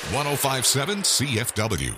1057 CFW.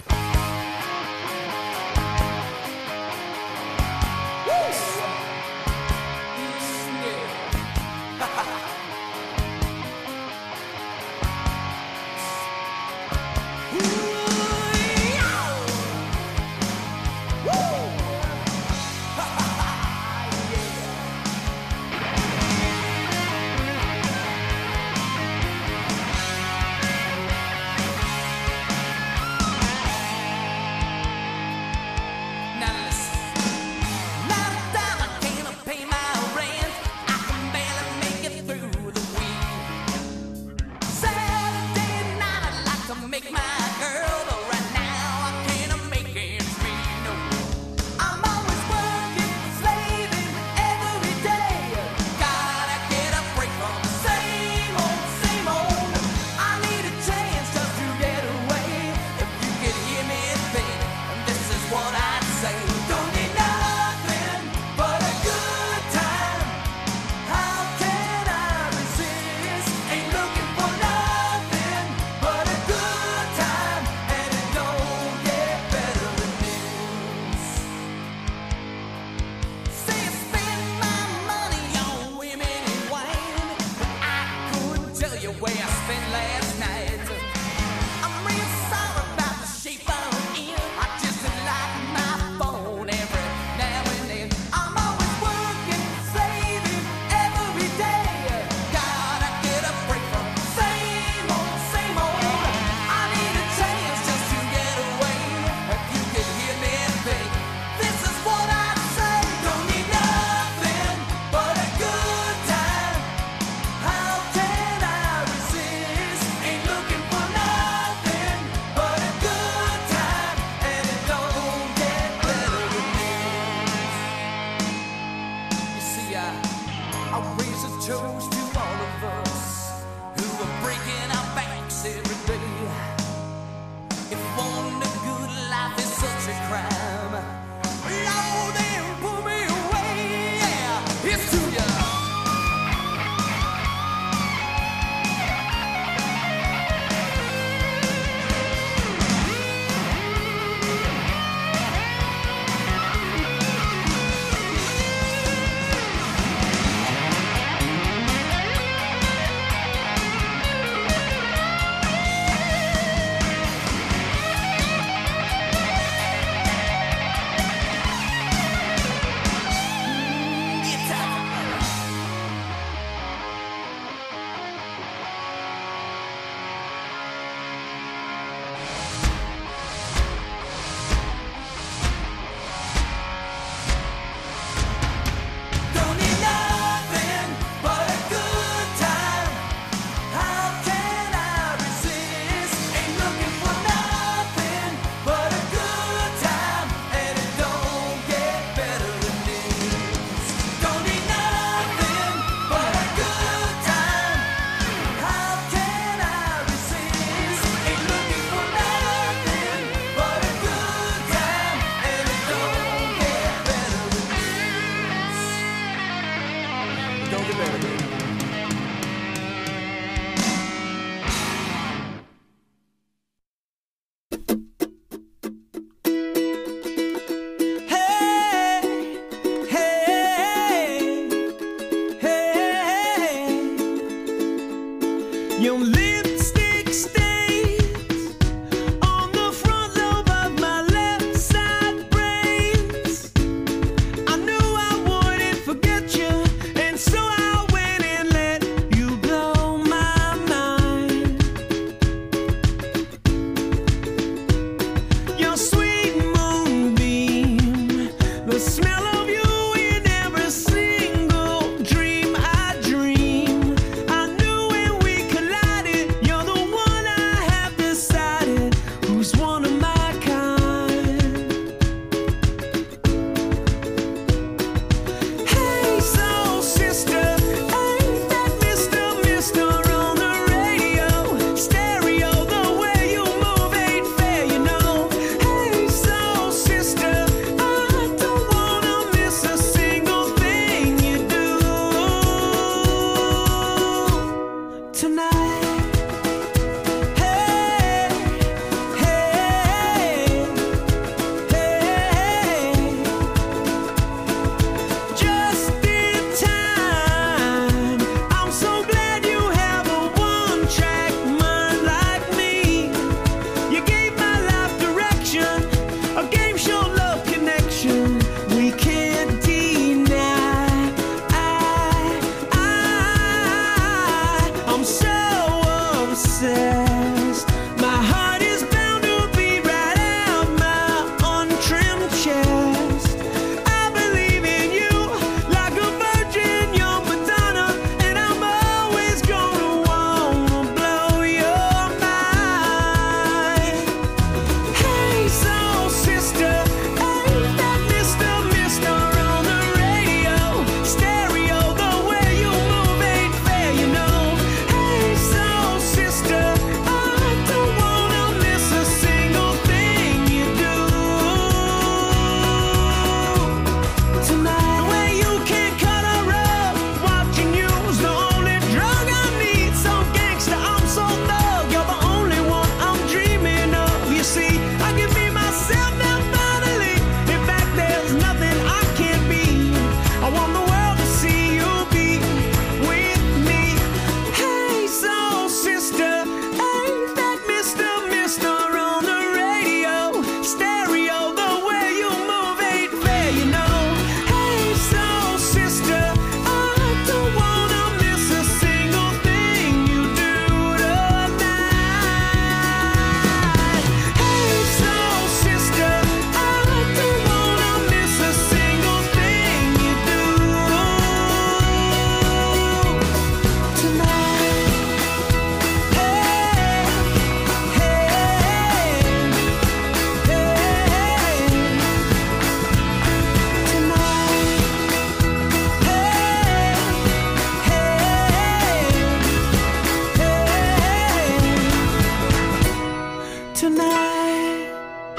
tonight.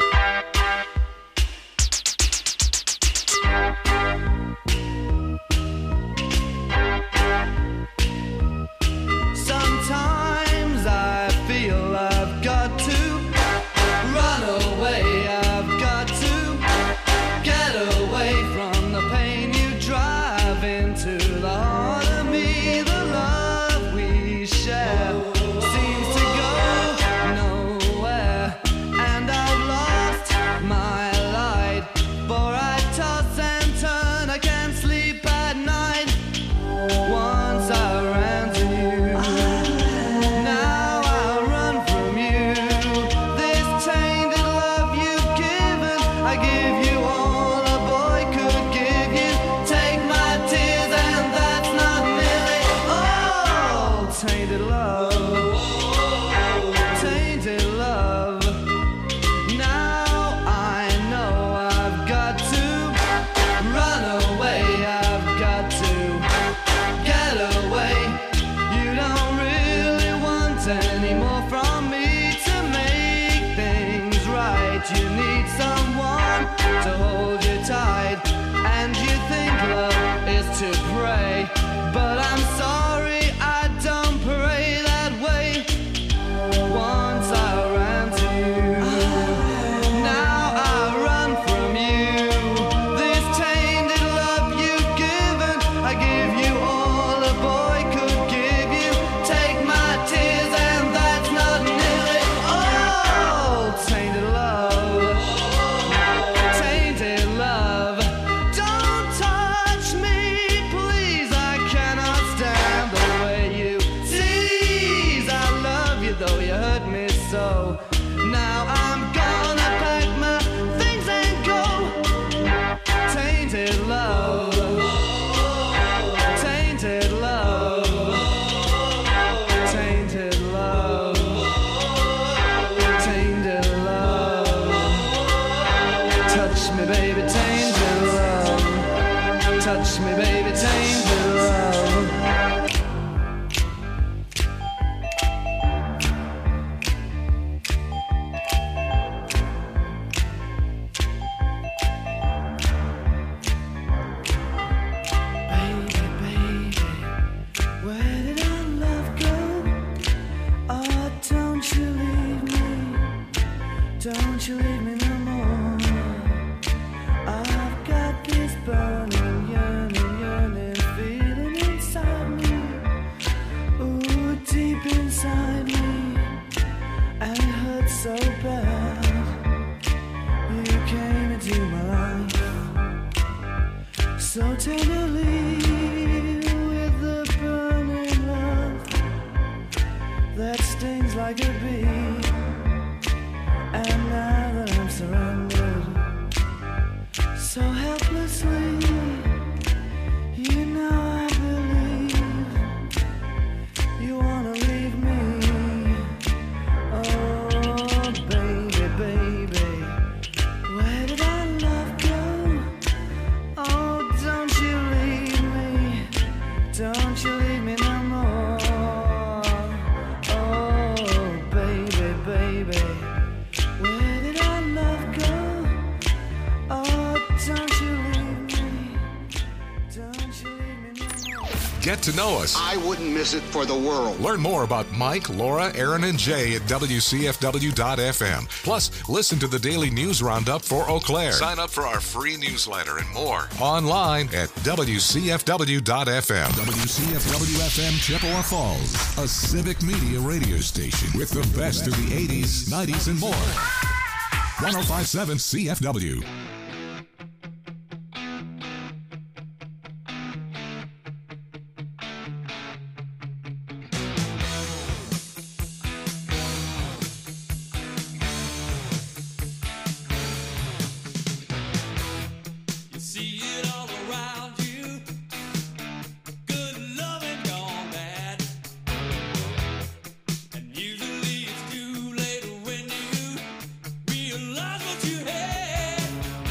Sometimes I feel I've got to run away. I've got to get away from the pain you drive into the heart of me. The love we share seems to go nowhere, and I've lost my light, for I toss and turn, I can't sleep at night. Once I ran to you, now I run from you. This tainted love you've given, I give you all a boy could give you. Take my tears and that's not nearly all. Tainted love, tainted love. Now I know I've got to run away. I've got to get away. You don't really want any more from me to make things right. You need someone to hold you tight, and you think love is to pray, but I'm sorry, I don't pray that way. Once I ran to you, now I run from you. This tainted love you've given, I give you all a boy could give you. Take my tears and that's not nearly all. Tainted love, tainted love. Don't touch me, please, I cannot stand the way you tease. I love you though you hurt me so. Now I'm gonna pack my things and go. Tainted love, tainted love, tainted love, tainted love. Touch me, baby, tainted love. Touch me, baby, tainted love. Baby, baby, where did our love go? Oh, don't you leave me. Don't you leave me no more. I've got this burning, yearning, yearning feeling inside me. Ooh, deep inside me. And it hurts so bad. You came into my life so tenderly, with the burning love that stings like a bee. And now that I'm surrendered so helplessly, you know I believe you wanna leave me. Oh, baby, baby, where did our love go? Oh, don't you leave me. Don't you leave me no more. Oh, baby, baby, where did our love go? Oh, don't you leave me. Don't you leave me no more. Get to know us. I wouldn't miss it for the world. Learn more about Mike, Laura, Aaron, and Jay at WCFW.FM. Plus, listen to the daily news roundup for Eau Claire. Sign up for our free newsletter and more online at WCFW.FM. WCFW-FM Chippewa Falls, a civic media radio station with the best of the 80s, 90s, and more. 105.7 CFW. You see it all around you, good loving gone bad, and usually it's too late when you realize what you had.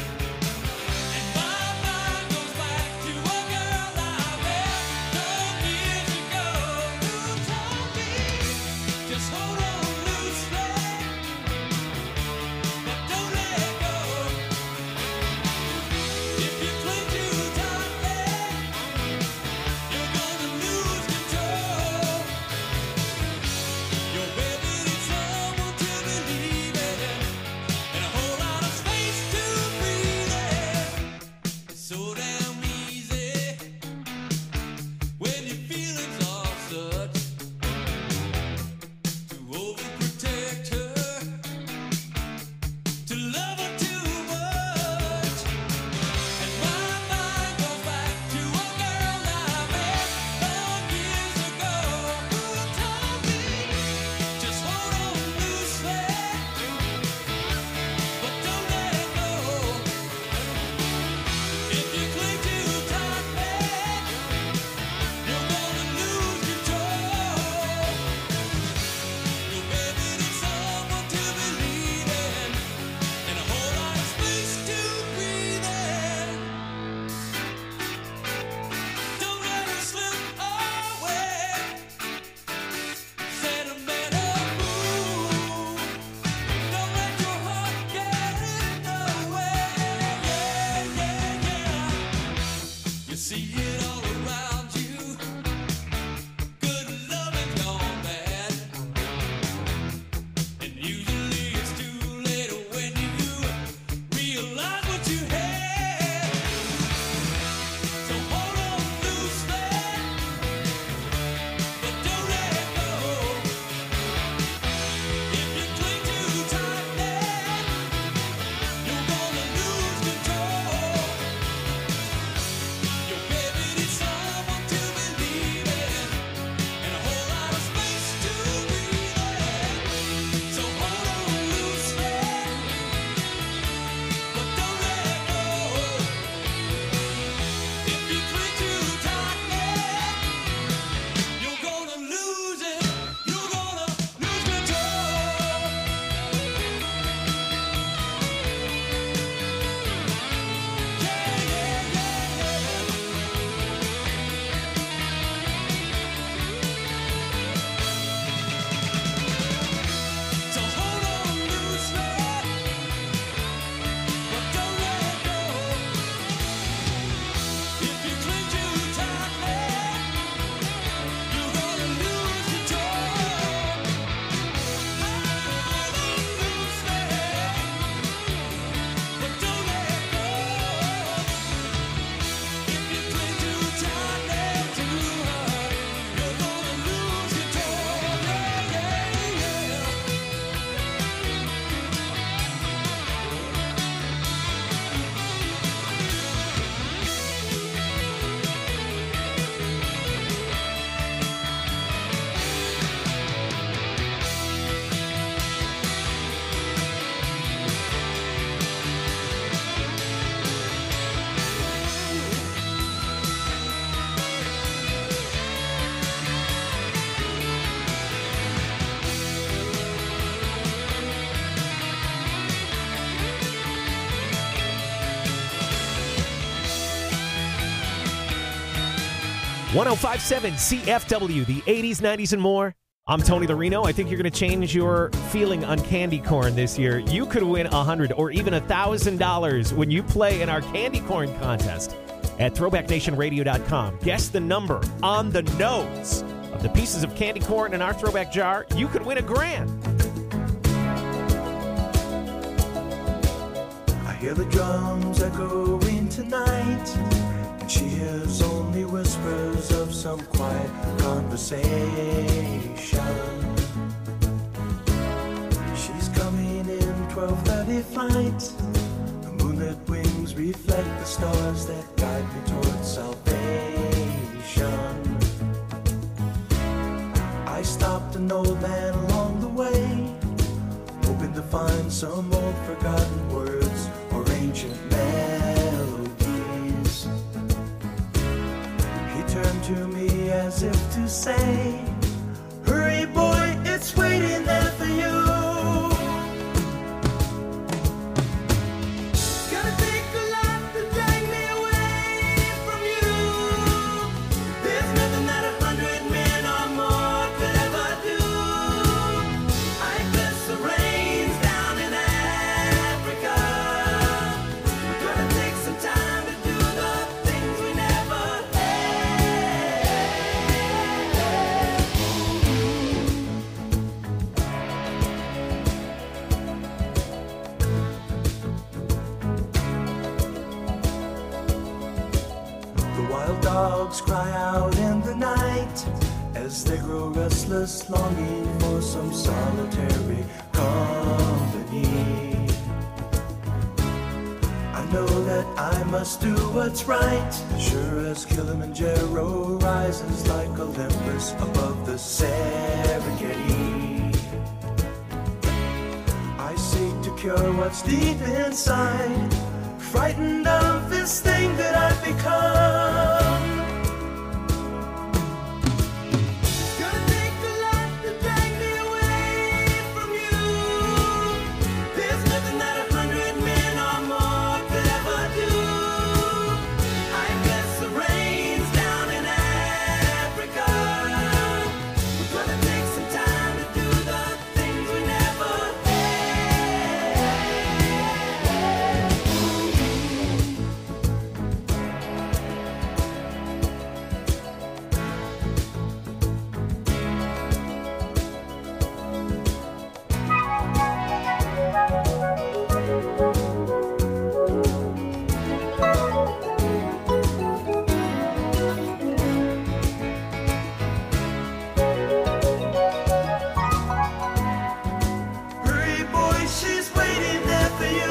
1057 CFW, the 80s, 90s, and more. I'm Tony the Reno. I think you're going to change your feeling on candy corn this year. You could win $100 or even $1,000 when you play in our candy corn contest at throwbacknationradio.com. Guess the number on the nose of the pieces of candy corn in our throwback jar. You could win $1,000. I hear the drums echoing tonight, and she hears only whispers of some quiet conversation. She's coming in 12:30 flight. The moonlit wings reflect the stars that guide me towards salvation. I stopped an old man along the way, hoping to find some old forgotten words or ancient melodies. He turned to me as if to say, hurry boy, it's waiting there for you. It's gonna take a lot to drag me away from you. There's nothing that 100 men or more could ever do. I bless the rains down in Africa. We're gonna take some time to do the things we never The wild dogs cry out in the night as they grow restless, longing for some solitary company. I know that I must do what's right, sure as Kilimanjaro rises like Olympus above the Serengeti. I seek to cure what's deep inside, frightened of this thing that I've become. It's gonna take a lot to drag me away from you. There's nothing that 100 men or more could ever do. I bless the rains down in Africa. We're gonna take some time to do the things we never hurry boy, she's waiting there for you.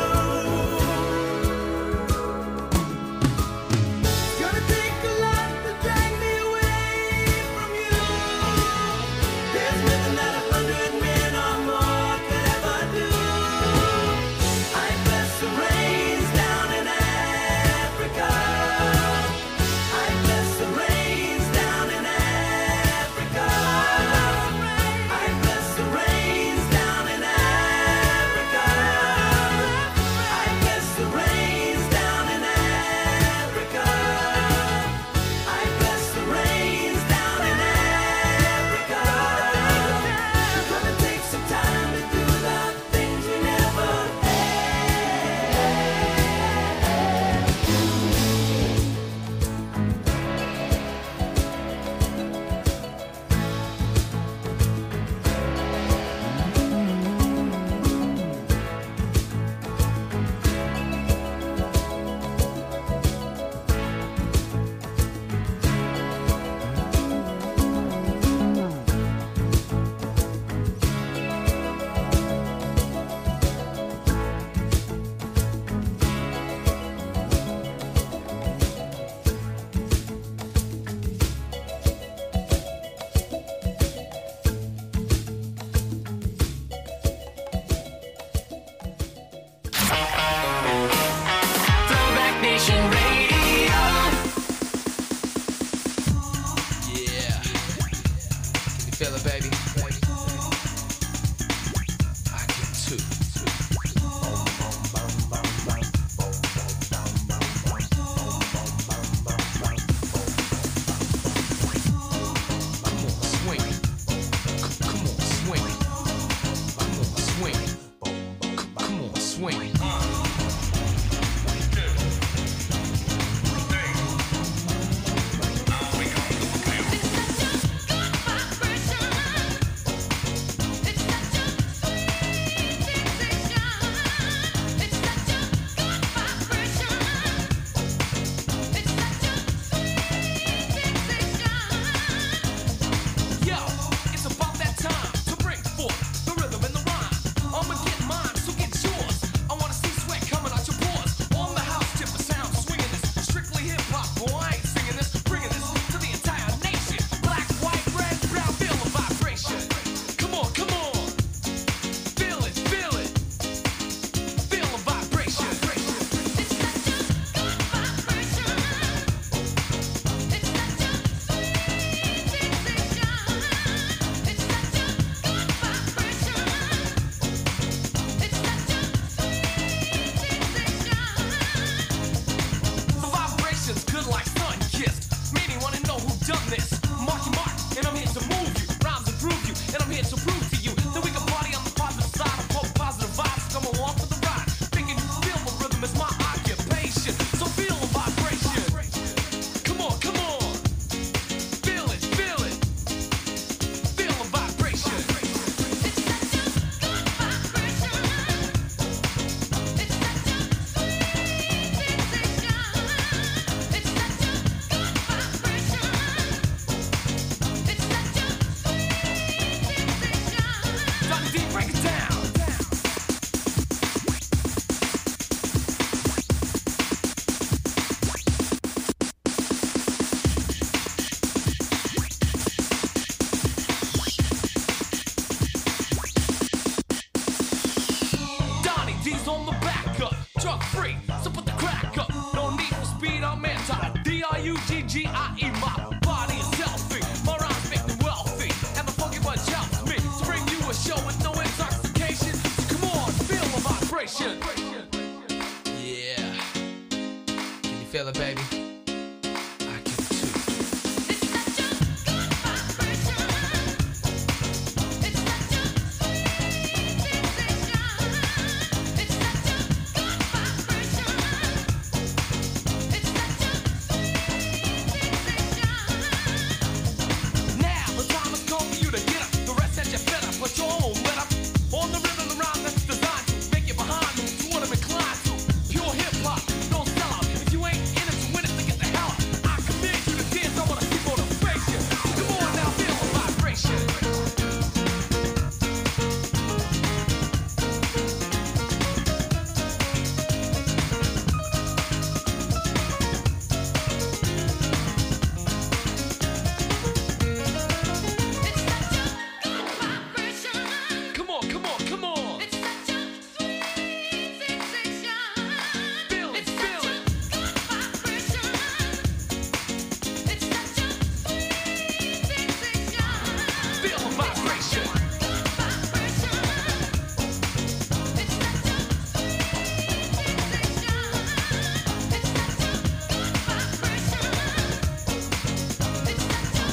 It's gonna take a lot to drag me away from you. There's nothing that 100 men or more could ever do. I bless the rains down in Africa. I bless the rains down in Africa. I bless the rains down in Africa. I bless the rains down in Africa. I bless the rains down in Africa. We're gonna take some time to do the things we never Throwback Nation Radio. Yeah. Can you feel it, baby? I can too. G-I-E, my body is healthy. My rhymes make me wealthy. And the funky bunch helps me to bring you a show with no intoxication. So come on, feel the vibration. Yeah. Can you feel it, baby? I can too. It's such a good vibration. It's such a sweet sensation. It's such a good vibration. It's such a sweet sensation. Now the time has come for you to get up. The rest that you fed up, put your own let up. On the rhythm around that's designed to make you behind move to what I'm inclined to. Pure hip hop, no sellout. If you ain't in it to win it, then get the hell out. I command you to dance. I wanna see motivation. Come on now, feel the vibration. It's such a good vibration. Come on, come on, come on. It's such a sweet sensation. Feel it, It's feel such a it. good vibration. It's such a sweet sensation. Feel the vibration. Good vibration. It's such a sweet sensation. It's such a good vibration. It's such a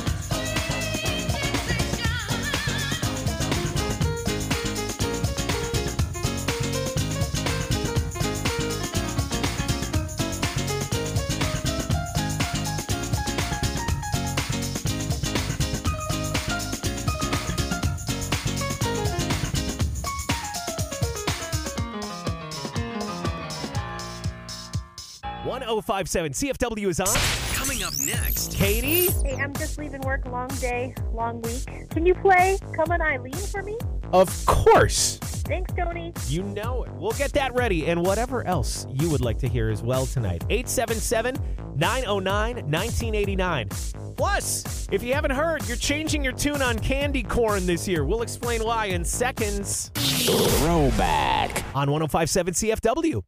One 1057 CFW is on. Coming up next. Katie? Hey, I'm just leaving work. Long day, long week. Can you play Come on Eileen for me? Of course. Thanks, Tony. You know it. We'll get that ready and whatever else you would like to hear as well tonight. 877-909-1989. Plus, if you haven't heard, you're changing your tune on candy corn this year. We'll explain why in seconds. Throwback. On 1057 CFW.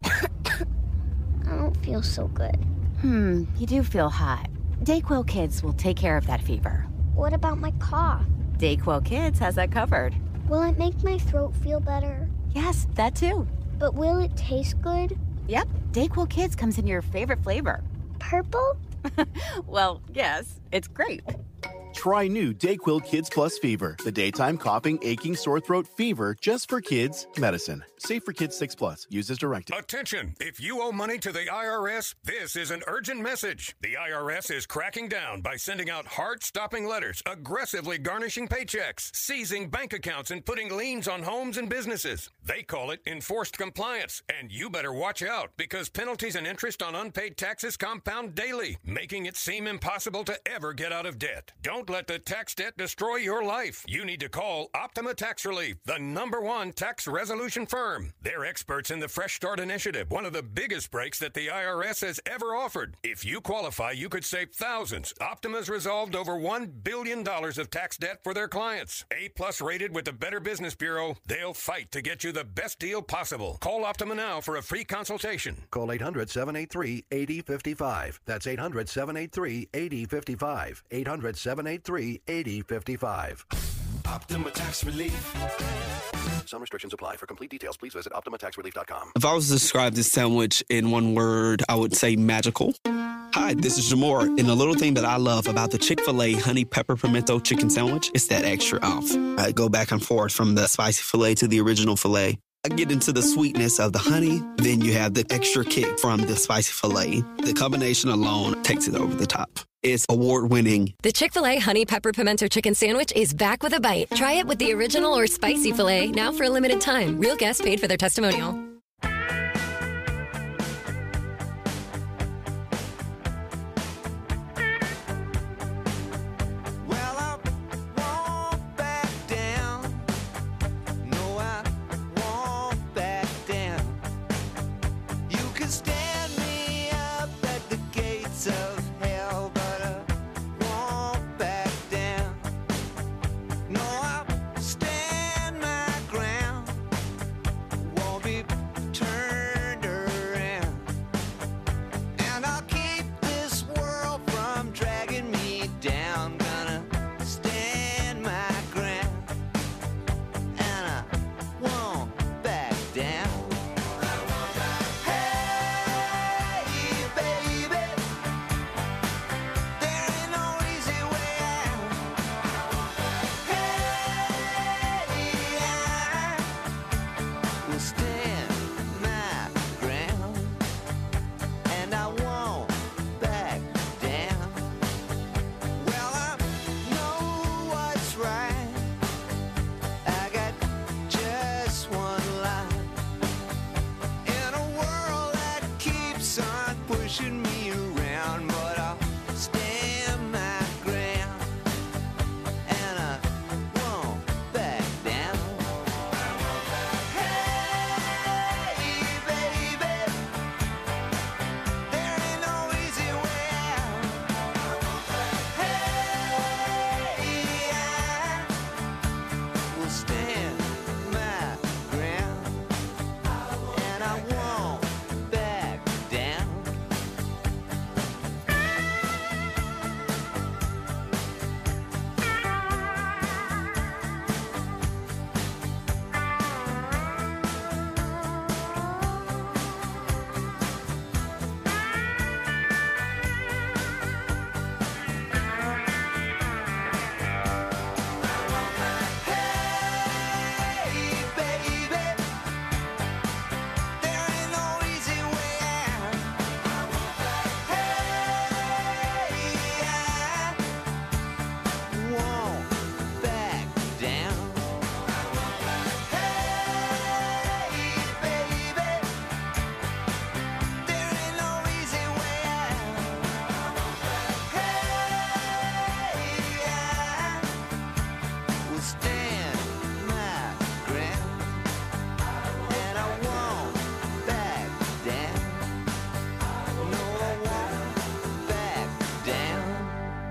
I don't feel so good. You do feel hot. Dayquil Kids will take care of that fever. What about my cough? Dayquil Kids has that covered. Will it make my throat feel better? Yes, that too. But will it taste good? Yep, Dayquil Kids comes in your favorite flavor. Purple? Well, yes, it's grape. Try new Dayquil Kids Plus Fever, the daytime coughing, aching, sore throat fever just for kids medicine. Safe for kids 6+. Use as directed. Attention! If you owe money to the IRS, this is an urgent message. The IRS is cracking down by sending out heart-stopping letters, aggressively garnishing paychecks, seizing bank accounts, and putting liens on homes and businesses. They call it enforced compliance, and you better watch out because penalties and interest on unpaid taxes compound daily, making it seem impossible to ever get out of debt. Don't let the tax debt destroy your life. You need to call Optima Tax Relief, the #1 tax resolution firm. They're experts in the Fresh Start Initiative, one of the biggest breaks that the IRS has ever offered. If you qualify, you could save thousands. Optima's resolved over $1 billion of tax debt for their clients. A+ rated with the Better Business Bureau, they'll fight to get you the best deal possible. Call Optima now for a free consultation. Call 800-783-8055. That's 800-783-8055. 800-783-8055. Optima Tax Relief. Some restrictions apply. For complete details, please visit OptimaTaxRelief.com. If I was to describe this sandwich in one word, I would say magical. Hi, this is Jamor, and the little thing that I love about the Chick-fil-A honey pepper pimento chicken sandwich is that extra oomph. I go back and forth from the spicy filet to the original filet. I get into the sweetness of the honey, then you have the extra kick from the spicy filet. The combination alone takes it over the top. It's award-winning. The Chick-fil-A Honey Pepper Pimento Chicken Sandwich is back with a bite. Try it with the original or spicy filet, now for a limited time. Real guests paid for their testimonial. Well, I won't back down. No, I won't back down. You can stand me up at the gates of hell, but I won't back down. No, I'll stand my ground. Won't be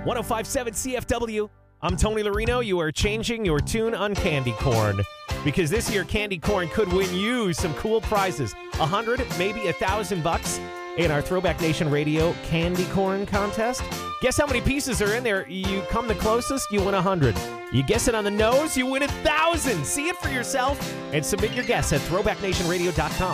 1057 CFW. I'm Tony Larino. You are changing your tune on candy corn because this year candy corn could win you some cool prizes. 100, maybe $1,000 in our Throwback Nation Radio Candy Corn Contest. Guess how many pieces are in there? You come the closest, you win 100. You guess it on the nose, you win 1,000. See it for yourself and submit your guess at throwbacknationradio.com.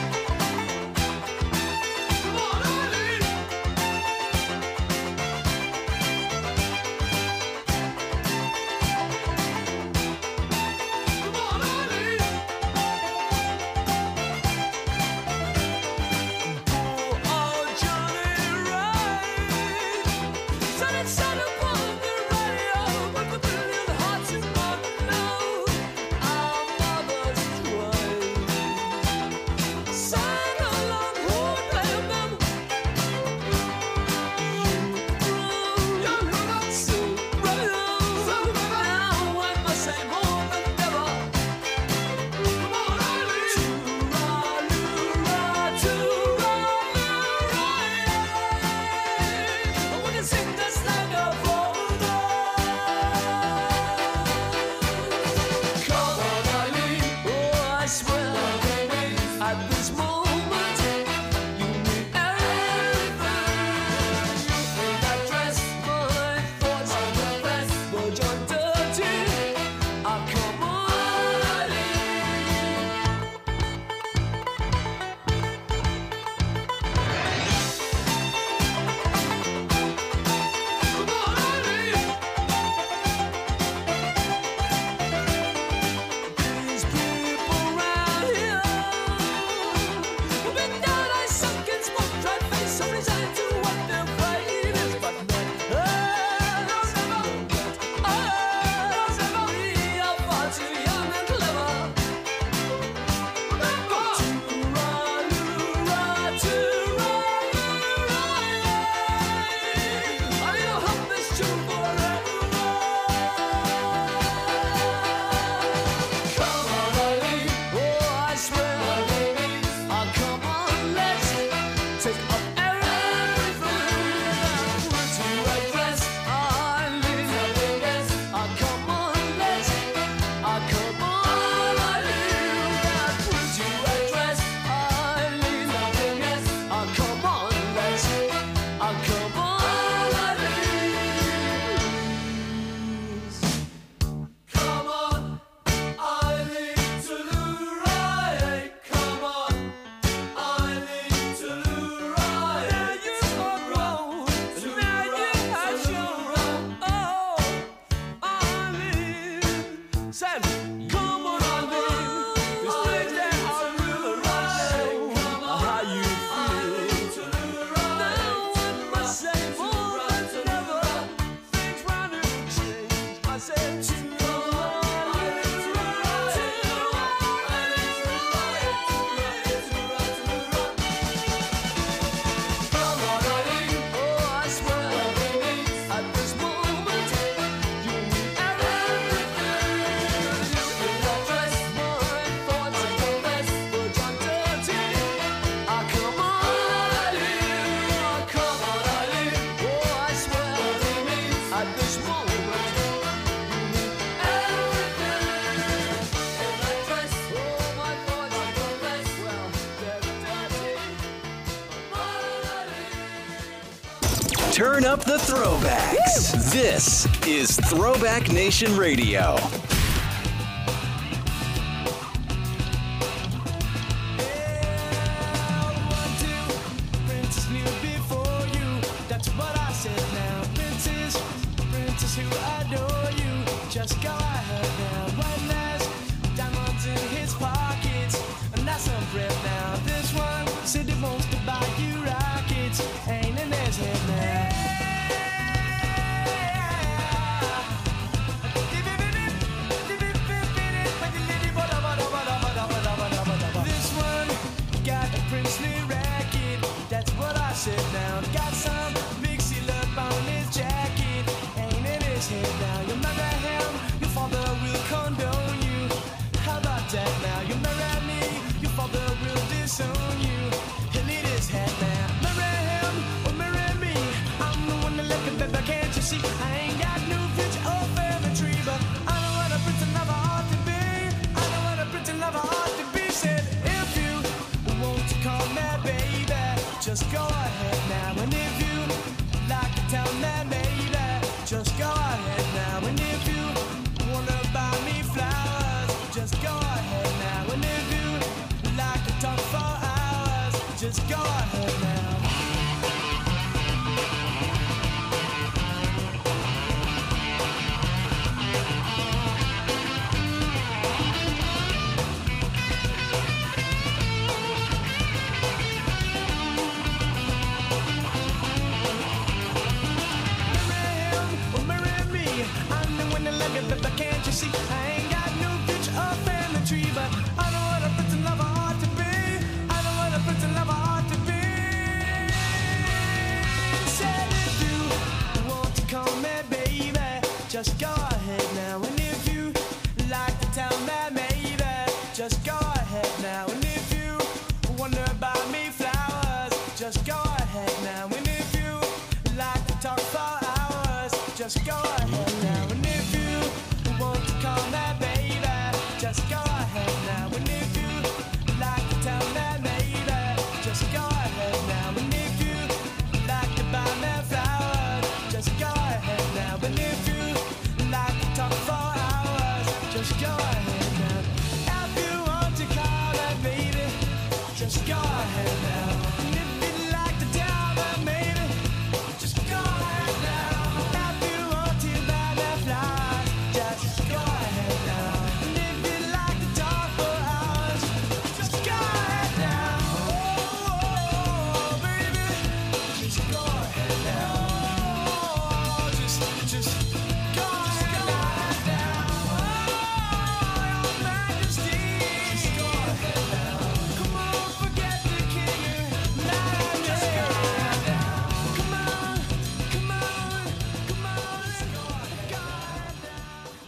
Turn up the throwbacks. Woo! This is Throwback Nation Radio.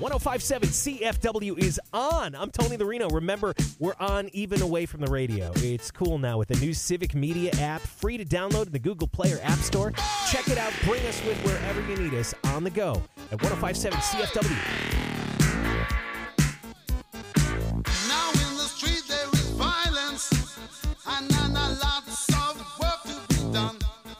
105.7 CFW is on. I'm Tony the Reno. Remember, we're on even away from the radio. It's cool now with the new Civic Media app, free to download in the Google Play or App Store. Check it out. Bring us with wherever you need us on the go at 105.7 CFW. Now in the street there is violence, and lots of work to be done.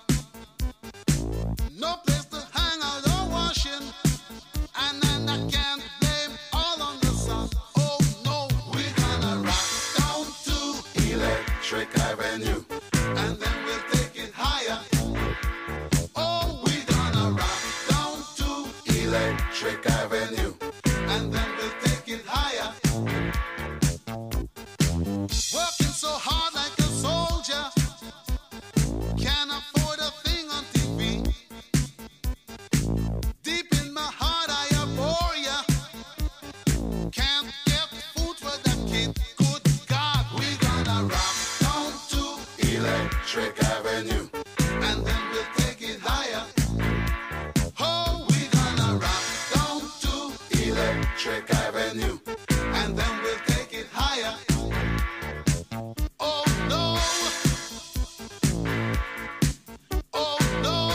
No place to hang out or washing, and I can't blame all on the sun. Oh no, we're gonna rock down to Electric Avenue, and then we'll take it higher. Oh, we're gonna rock down to Electric Avenue, and then we'll take it higher. Working so hard like a soldier, can't afford a thing on TV. Deep in my heart I abhor ya, can't get food for the kid. Good God, we gonna rock down to Electric Avenue, and then we'll take it higher. Oh, we gonna rock down to Electric Avenue, and then we'll take it higher. Oh no, oh no,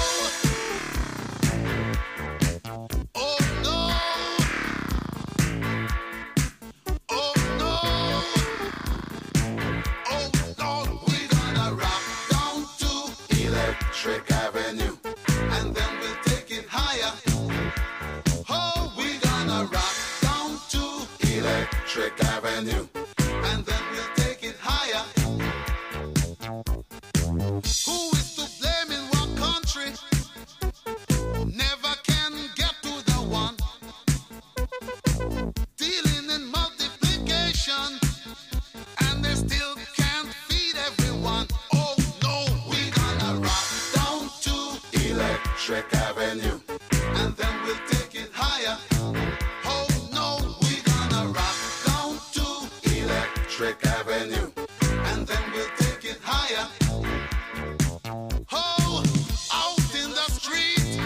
oh no, oh no, oh Lord, we gonna rock down to Electric Avenue, and then we'll take it higher. Oh, we gonna rock down to Electric Avenue, and then we'll take it higher. Who is to blame in what country? Never can get to the one. Dealing in multiplication, and they still can't feed everyone. Oh no, we gonna rock down to Electric Avenue, and then we'll take it higher. Oh no, we gonna rock down to Electric Avenue, and then we'll take it higher. Oh, out in the street,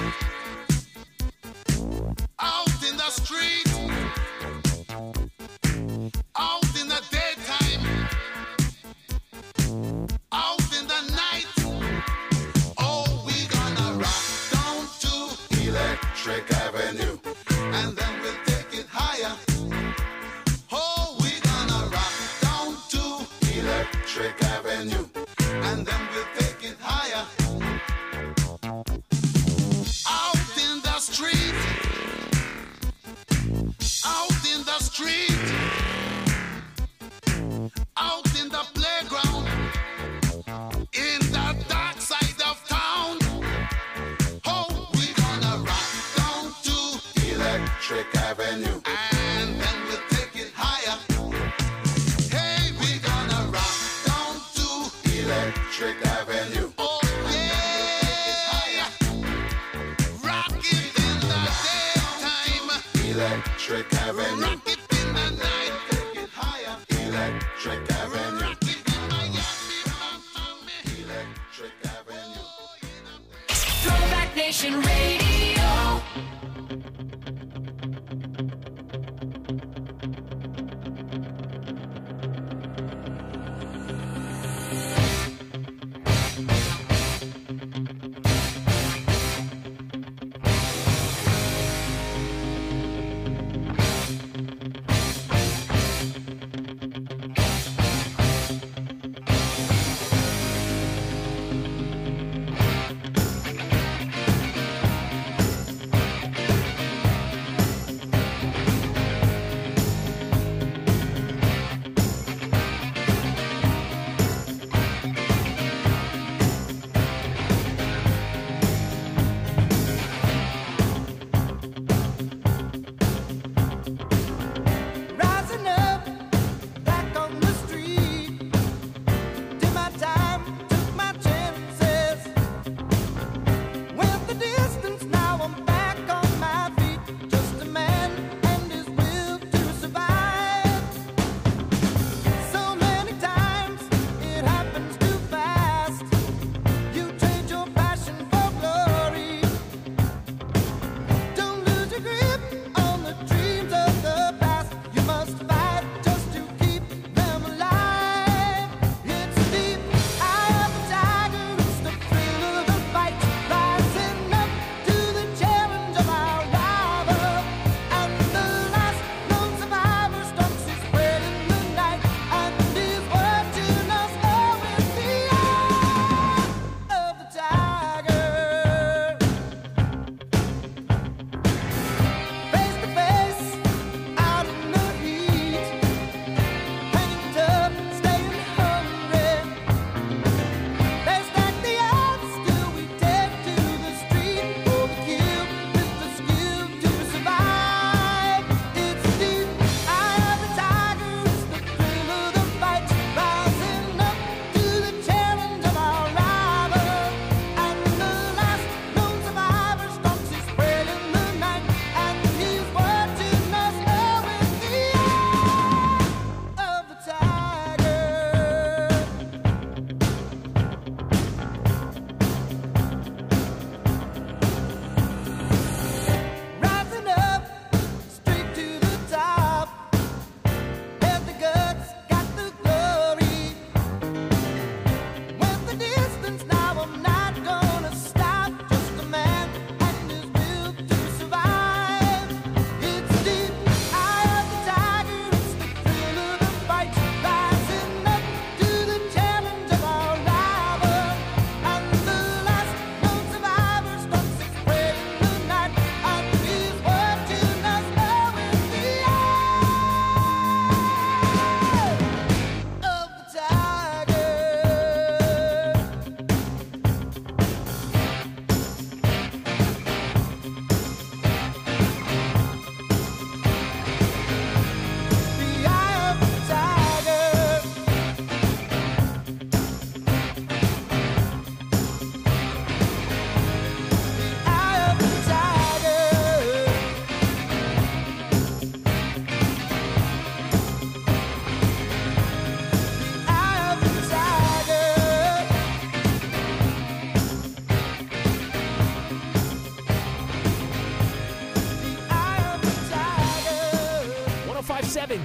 out in the street, out in the daytime, out in the night. Oh, we gonna rock down to Electric Avenue, and then we'll take it higher. Oh, we gonna rock down to Electric Avenue, and then we'll take it higher. Out in the street, out in the street, out in the playground, in the dark side of town. Oh, we gonna rock down to Electric Avenue, and then we'll take it higher. Hey, we gonna rock down to Electric Avenue. Oh yeah, rock it in the daytime, Electric Avenue. Rock it in the night, take it higher, Electric Avenue. Rock it in Miami, Electric Avenue. Throwback Nation Radio.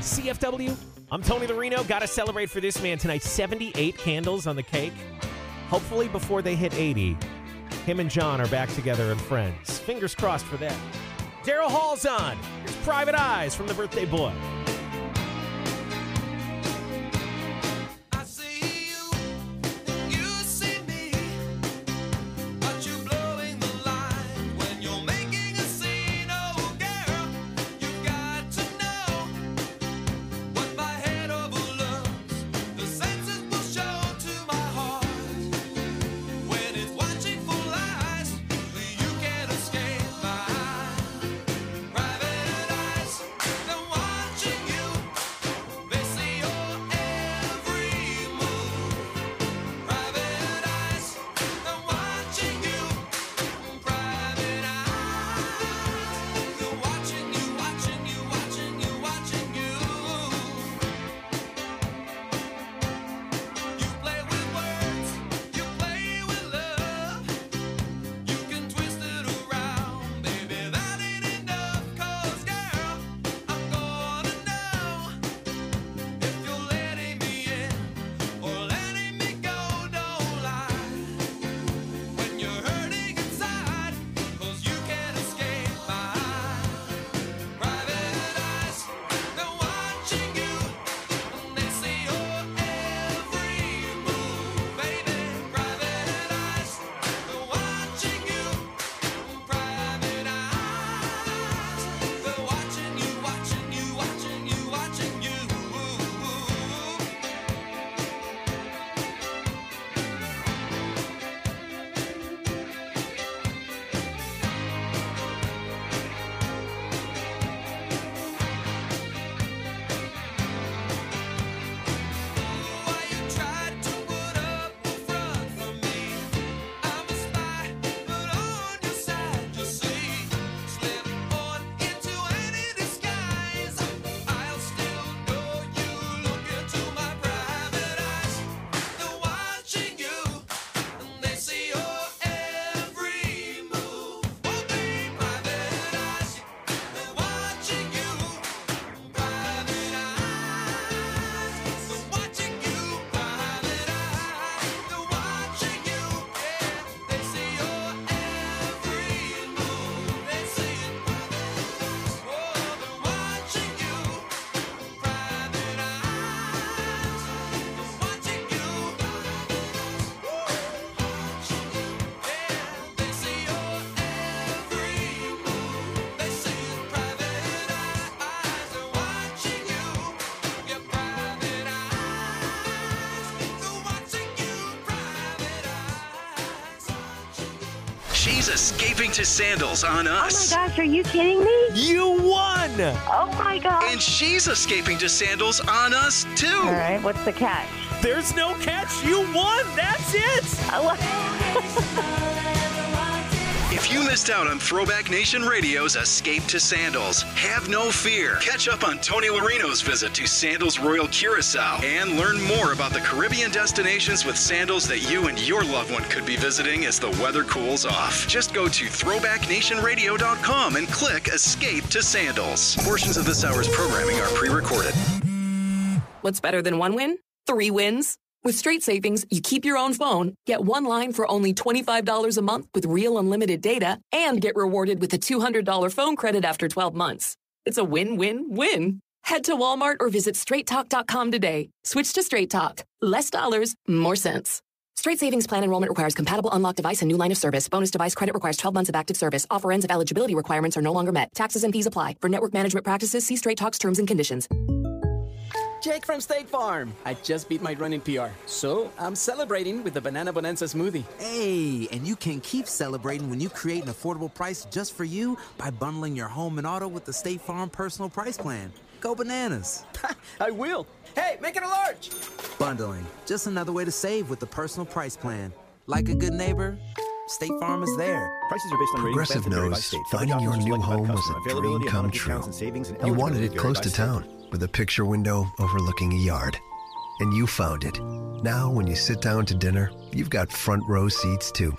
CFW, I'm Tony the Reno. Got to celebrate for this man tonight. 78 candles on the cake. Hopefully before they hit 80, him and John are back together and friends. Fingers crossed for that. Daryl Hall's on. Here's Private Eyes from the birthday boy. She's escaping to Sandals on us. Oh my gosh, are you kidding me? You won! Oh my gosh. And she's escaping to Sandals on us, too. All right, what's the catch? There's no catch. You won. That's it. If you missed out on Throwback Nation Radio's Escape to Sandals, have no fear. Catch up on Tony Larino's visit to Sandals Royal Curacao and learn more about the Caribbean destinations with sandals that you and your loved one could be visiting as the weather cools off. Just go to throwbacknationradio.com and click Escape to Sandals. Portions of this hour's programming are pre-recorded. What's better than one win? 3 wins. With Straight Savings, you keep your own phone, get one line for only $25 a month with real unlimited data, and get rewarded with a $200 phone credit after 12 months. It's a win-win-win. Head to Walmart or visit straighttalk.com today. Switch to Straight Talk. Less dollars, more sense. Straight Savings Plan enrollment requires compatible unlocked device and new line of service. Bonus device credit requires 12 months of active service. Offer ends if eligibility requirements are no longer met. Taxes and fees apply. For network management practices, see Straight Talk's terms and conditions. Jake from State Farm. I just beat my run in PR, so I'm celebrating with the Banana Bonanza smoothie. Hey, and you can keep celebrating when you create an affordable price just for you by bundling your home and auto with the State Farm Personal Price Plan. Go bananas. I will. Hey, make it a large. Bundling, just another way to save with the Personal Price Plan. Like a good neighbor, State Farm is there. Prices are based on Progressive knows finding your new home was a dream come true. You wanted it close to town, with a picture window overlooking a yard. And you found it. Now, when you sit down to dinner, you've got front row seats too.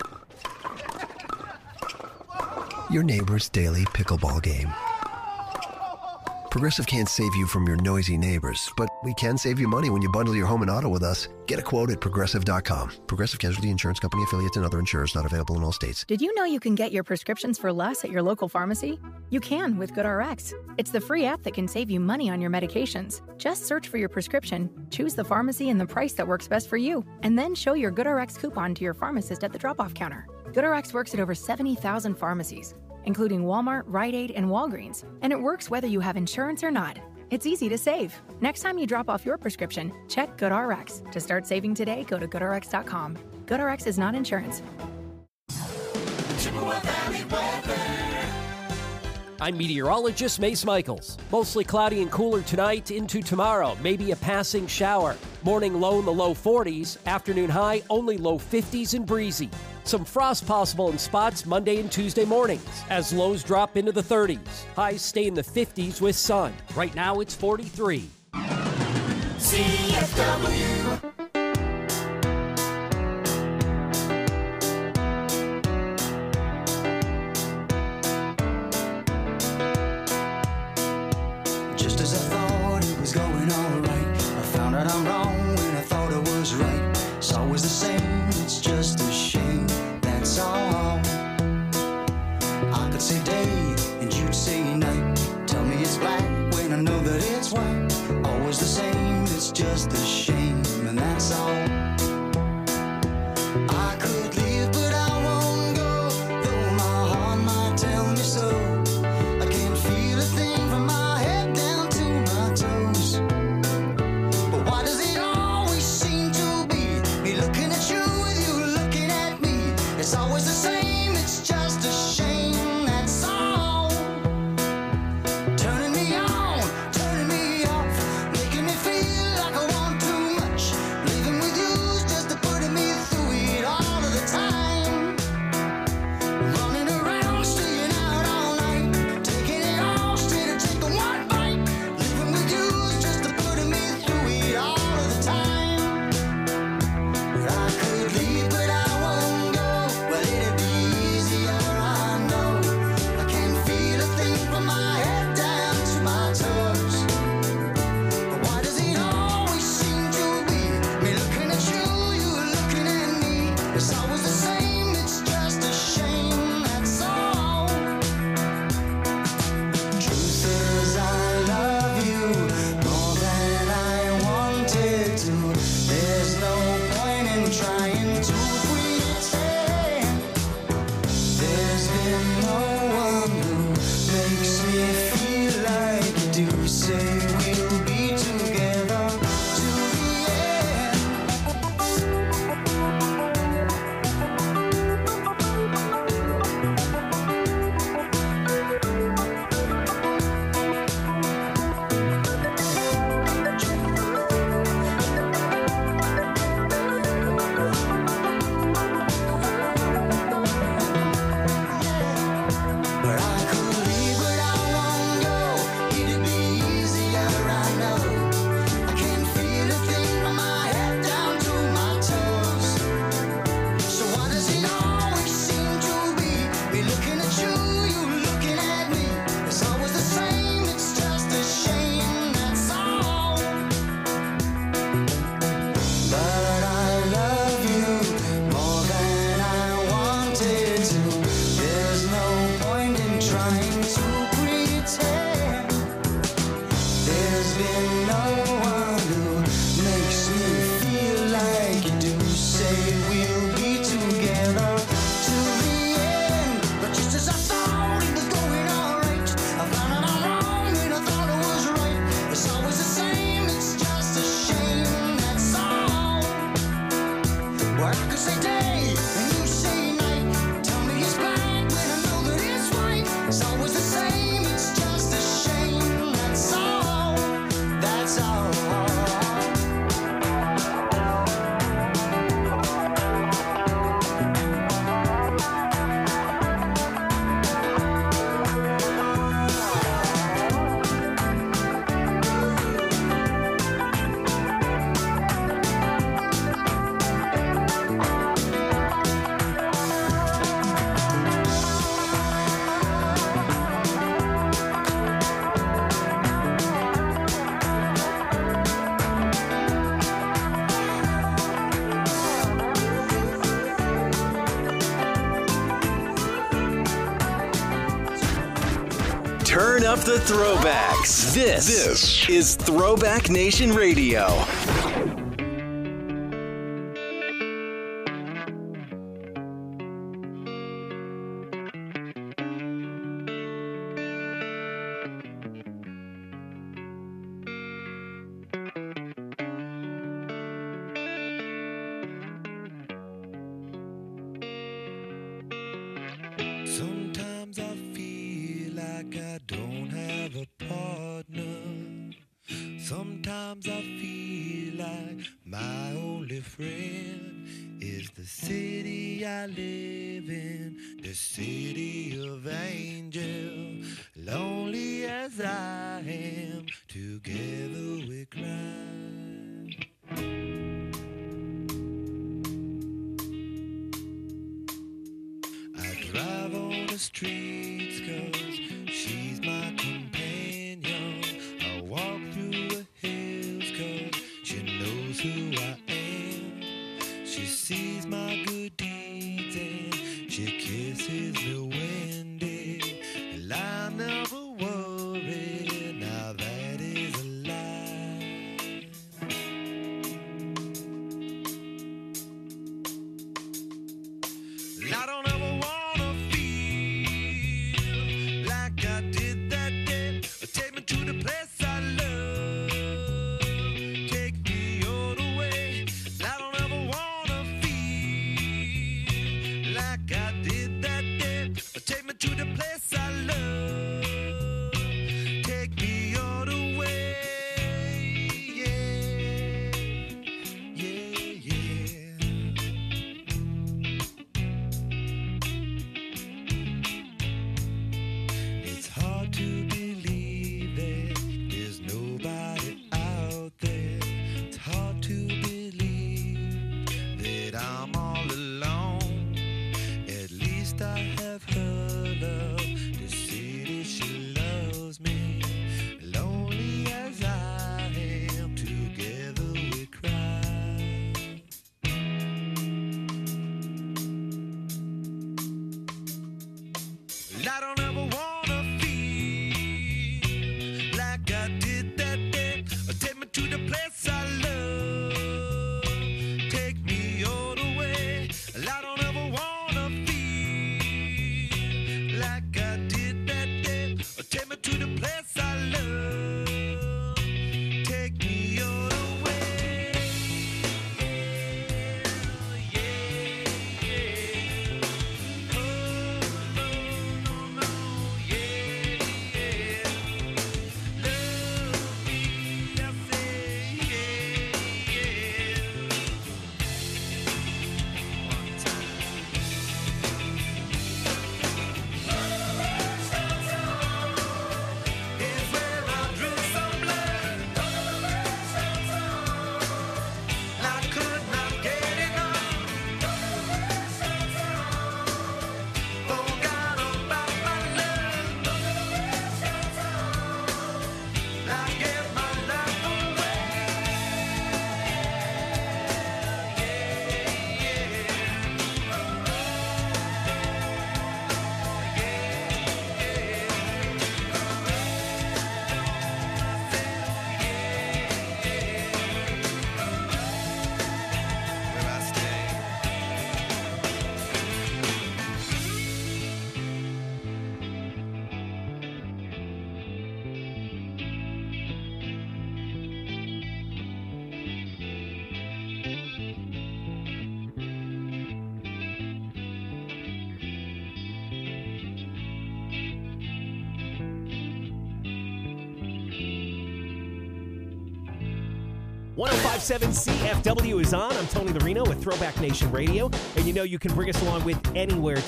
Your neighbor's daily pickleball game. Progressive can't save you from your noisy neighbors, but we can save you money when you bundle your home and auto with us. Get a quote at Progressive.com. Progressive Casualty Insurance Company, affiliates, and other insurers not available in all states. Did you know you can get your prescriptions for less at your local pharmacy? You can with GoodRx. It's the free app that can save you money on your medications. Just search for your prescription, choose the pharmacy and the price that works best for you, and then show your GoodRx coupon to your pharmacist at the drop-off counter. GoodRx works at over 70,000 pharmacies, including Walmart, Rite Aid, and Walgreens, and it works whether you have insurance or not. It's easy to save. Next time you drop off your prescription, check GoodRx. To start saving today, go to GoodRx.com. GoodRx is not insurance. Chippewa Valley weather. I'm meteorologist Mace Michaels. Mostly cloudy and cooler tonight into tomorrow. Maybe a passing shower. Morning low in the low 40s. Afternoon high only low 50s and breezy. Some frost possible in spots Monday and Tuesday mornings as lows drop into the 30s. Highs stay in the 50s with sun. Right now it's 43. CFW. Just as I thought it was going all right, I found out I'm wrong when I thought I was right. It's always the same, it's just a shame, that's all. I could say day and you'd say night. Tell me it's black when I know that it's white. Always the same, it's just a shame, and that's all. I could leave but I won't go, though my heart might tell me so. I can't feel a thing from my head down to my toes. But why does it always seem to be me looking at you with you looking Turn up the throwbacks. This is Throwback Nation Radio. Sometimes I feel like I don't have a partner. Sometimes I feel like my only friend is the city I live in, the city of angel. Lonely as I am, together we cry. Drive on the streets 'cause she's my companion. I walk through the hills 'cause she knows who I am. She sees my good deeds and she kisses me windy. And I never worry, now that is a lie. I don't ever want .507 CFW is on. I'm Tony the Reno with Throwback Nation Radio. And you know you can bring us along with anywhere